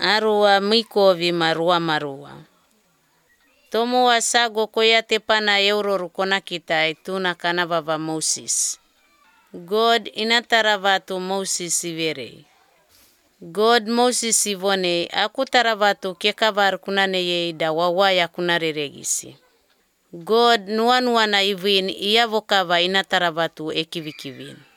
arua mikovi marua marua. Tomoa sago koya tepana euroru kona kita ituna kanavava Moses. God inataravatu Moses ivere. God Moses ivone aku taravatu kekavar kunaneye da wawaya kunareregisi. God nuanuana ivin iavokava inataravatu ekivikivin.